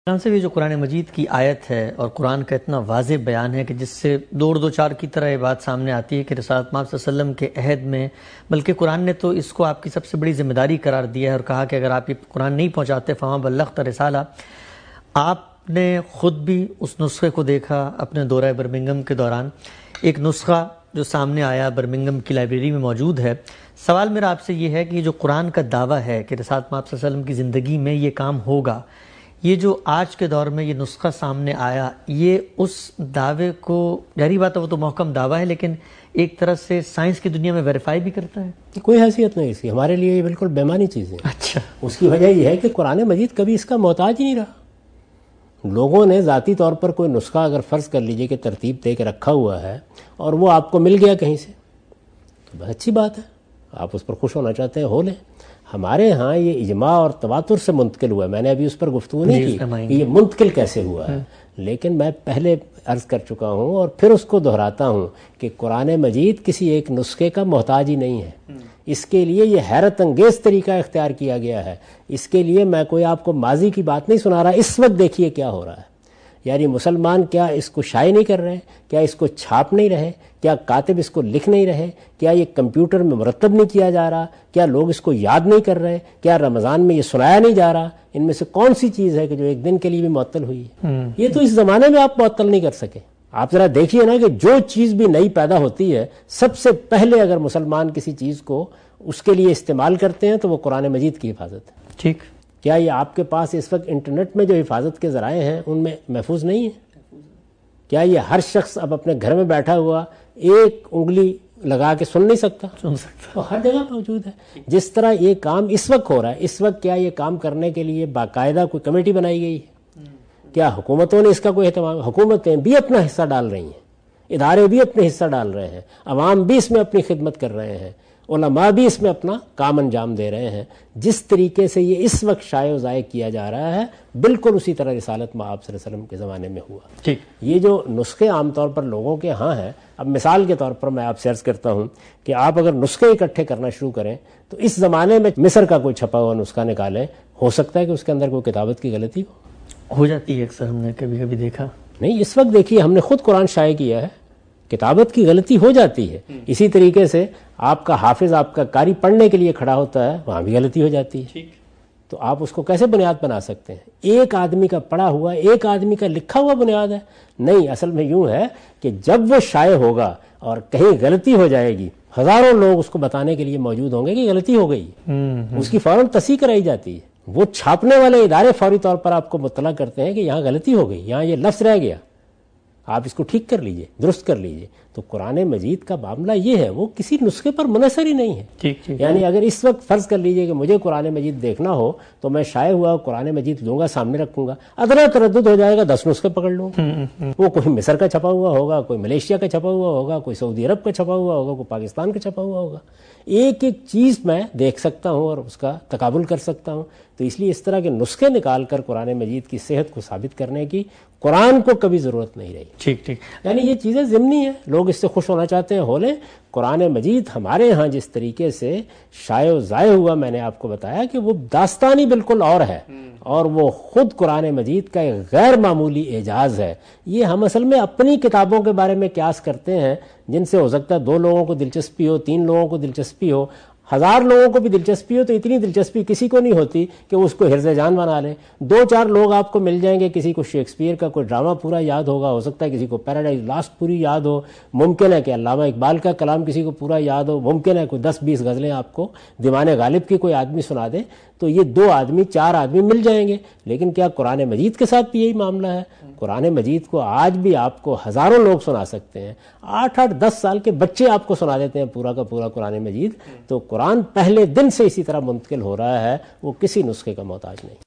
قرآن سے بھی جو قرآن مجید کی آیت ہے اور قرآن کا اتنا واضح بیان ہے کہ جس سے دو دو چار کی طرح یہ بات سامنے آتی ہے کہ رسالت مآب صلی اللہ علیہ وسلم کے عہد میں، بلکہ قرآن نے تو اس کو آپ کی سب سے بڑی ذمہ داری قرار دیا ہے اور کہا کہ اگر آپ یہ قرآن نہیں پہنچاتے فما بلغت رسالہ۔ آپ نے خود بھی اس نسخے کو دیکھا اپنے دورہ برمنگھم کے دوران، ایک نسخہ جو سامنے آیا برمنگھم کی لائبریری میں موجود ہے۔ سوال میرا آپ سے یہ ہے کہ یہ جو قرآن کا دعویٰ ہے کہ رسالت مآب صلی اللہ علیہ وسلم کی زندگی میں یہ کام ہوگا، یہ جو آج کے دور میں یہ نسخہ سامنے آیا، یہ اس دعوے کو، ظاہری بات ہے وہ تو محکم دعویٰ ہے، لیکن ایک طرح سے سائنس کی دنیا میں ویریفائی بھی کرتا ہے؟ کوئی حیثیت نہیں اس کی، ہمارے لیے یہ بالکل بے معنی چیز ہے۔ اچھا، اس کی وجہ یہ ہے کہ قرآن مجید کبھی اس کا محتاج ہی نہیں رہا۔ لوگوں نے ذاتی طور پر کوئی نسخہ اگر فرض کر لیجئے کہ ترتیب دے کے رکھا ہوا ہے اور وہ آپ کو مل گیا کہیں سے، تو بہت اچھی بات ہے، آپ اس پر خوش ہونا چاہتے ہیں ہو لیں۔ ہمارے ہاں یہ اجماع اور تواتر سے منتقل ہوا ہے، میں نے ابھی اس پر گفتگو نہیں کی کہ یہ منتقل کیسے ہوا ہے، لیکن میں پہلے عرض کر چکا ہوں اور پھر اس کو دہراتا ہوں کہ قرآن مجید کسی ایک نسخے کا محتاج ہی نہیں ہے۔ اس کے لیے یہ حیرت انگیز طریقہ اختیار کیا گیا ہے۔ اس کے لیے میں کوئی آپ کو ماضی کی بات نہیں سنا رہا، اس وقت دیکھیے کیا ہو رہا ہے۔ یعنی مسلمان کیا اس کو شائع نہیں کر رہے، کیا اس کو چھاپ نہیں رہے، کیا کاتب اس کو لکھ نہیں رہے، کیا یہ کمپیوٹر میں مرتب نہیں کیا جا رہا، کیا لوگ اس کو یاد نہیں کر رہے، کیا رمضان میں یہ سنایا نہیں جا رہا؟ ان میں سے کون سی چیز ہے کہ جو ایک دن کے لیے بھی معطل ہوئی ہے؟ یہ تو اس زمانے میں آپ معطل نہیں کر سکے۔ آپ ذرا دیکھیے نا کہ جو چیز بھی نئی پیدا ہوتی ہے، سب سے پہلے اگر مسلمان کسی چیز کو اس کے لیے استعمال کرتے ہیں تو وہ قرآن مجید کی حفاظت ہے۔ ٹھیک، کیا یہ آپ کے پاس اس وقت انٹرنیٹ میں جو حفاظت کے ذرائع ہیں ان میں محفوظ نہیں ہے؟ کیا یہ ہر شخص اب اپنے گھر میں بیٹھا ہوا ایک انگلی لگا کے سن نہیں سکتا؟ تو ہر جگہ موجود ہے۔ جس طرح یہ کام اس وقت ہو رہا ہے، اس وقت کیا یہ کام کرنے کے لیے باقاعدہ کوئی کمیٹی بنائی گئی ہے؟ کیا حکومتوں نے اس کا کوئی اہتمام؟ حکومتیں بھی اپنا حصہ ڈال رہی ہیں، ادارے بھی اپنے حصہ ڈال رہے ہیں، عوام بھی اس میں اپنی خدمت کر رہے ہیں، علماء بھی اس میں اپنا کام انجام دے رہے ہیں۔ جس طریقے سے یہ اس وقت شائع و ضائع کیا جا رہا ہے، بالکل اسی طرح رسالت مآب صلی اللہ علیہ وسلم کے زمانے میں ہوا۔ ٹھیک، یہ جو نسخے عام طور پر لوگوں کے ہاں ہیں، اب مثال کے طور پر میں آپ سے عرض کرتا ہوں کہ آپ اگر نسخے اکٹھے کرنا شروع کریں تو اس زمانے میں مصر کا کوئی چھپا ہوا نسخہ نکالیں، ہو سکتا ہے کہ اس کے اندر کوئی کتابت کی غلطی ہو جاتی ہے، اکثر ہم نے کبھی کبھی دیکھا۔ نہیں، اس وقت دیکھیے ہم نے خود قرآن شائع کیا ہے، کتابت کی غلطی ہو جاتی ہے۔ اسی طریقے سے آپ کا حافظ، آپ کا قاری پڑھنے کے لیے کھڑا ہوتا ہے، وہاں بھی غلطی ہو جاتی ہے۔ تو آپ اس کو کیسے بنیاد بنا سکتے ہیں؟ ایک آدمی کا پڑھا ہوا، ایک آدمی کا لکھا ہوا بنیاد ہے؟ نہیں، اصل میں یوں ہے کہ جب وہ شائع ہوگا اور کہیں غلطی ہو جائے گی، ہزاروں لوگ اس کو بتانے کے لیے موجود ہوں گے کہ غلطی ہو گئی، اس کی فوراً تصحیح کرائی جاتی ہے۔ وہ چھاپنے والے ادارے فوری طور پر آپ کو مطلع کرتے ہیں کہ یہاں غلطی ہو گئی، یہاں یہ لفظ رہ گیا، آپ اس کو ٹھیک کر لیجئے، درست کر لیجئے۔ تو قرآن مجید کا معاملہ یہ ہے، وہ کسی نسخے پر منحصر ہی نہیں ہے۔ یعنی اگر اس وقت فرض کر لیجئے کہ مجھے قرآن مجید دیکھنا ہو تو میں شائع ہوا قرآن مجید لوں گا، سامنے رکھوں گا، ادنا تردد ہو جائے گا 10 نسخے پکڑ لوں گا۔ وہ کوئی مصر کا چھپا ہوا ہوگا، کوئی ملیشیا کا چھپا ہوا ہوگا، کوئی سعودی عرب کا چھپا ہوا ہوگا، کوئی پاکستان کا چھپا ہوا ہوگا۔ ایک ایک چیز میں دیکھ سکتا ہوں اور اس کا تقابل کر سکتا ہوں۔ تو اس لیے اس طرح کے نسخے نکال کر قرآن مجید کی صحت کو ثابت کرنے کی قرآن کو کبھی ضرورت نہیں رہی۔ ٹھیک ٹھیک، یعنی یہ چیزیں ضمنی ہیں، لوگ اس سے خوش ہونا چاہتے ہیں ہو لیں۔ قرآن مجید ہمارے ہاں جس طریقے سے شائع و ضائع ہوا، میں نے آپ کو بتایا کہ وہ داستانی بالکل اور ہے، اور وہ خود قرآن مجید کا ایک غیر معمولی اعجاز ہے۔ یہ ہم اصل میں اپنی کتابوں کے بارے میں قیاس کرتے ہیں جن سے ہو سکتا ہے 2 لوگوں کو دلچسپی ہو، 3 لوگوں کو دلچسپی ہو، 1000 لوگوں کو بھی دلچسپی ہو، تو اتنی دلچسپی کسی کو نہیں ہوتی کہ وہ اس کو حرز جان بنا لیں۔ 2-4 لوگ آپ کو مل جائیں گے، کسی کو شیکسپیئر کا کوئی ڈرامہ پورا یاد ہوگا، ہو سکتا ہے کسی کو پیراڈائز لاسٹ پوری یاد ہو، ممکن ہے کہ علامہ اقبال کا کلام کسی کو پورا یاد ہو، ممکن ہے کوئی 10-20 غزلیں آپ کو دیوان غالب کی کوئی آدمی سنا دے۔ تو یہ 2 آدمی 4 آدمی مل جائیں گے۔ لیکن کیا قرآن مجید کے ساتھ بھی یہی معاملہ ہے؟ قرآن مجید کو آج بھی آپ کو ہزاروں لوگ سنا سکتے ہیں، 8-10 سال کے بچے آپ کو سنا دیتے ہیں پورا کا پورا قرآن مجید۔ تو قرآن پہلے دن سے اسی طرح منتقل ہو رہا ہے، وہ کسی نسخے کا محتاج نہیں۔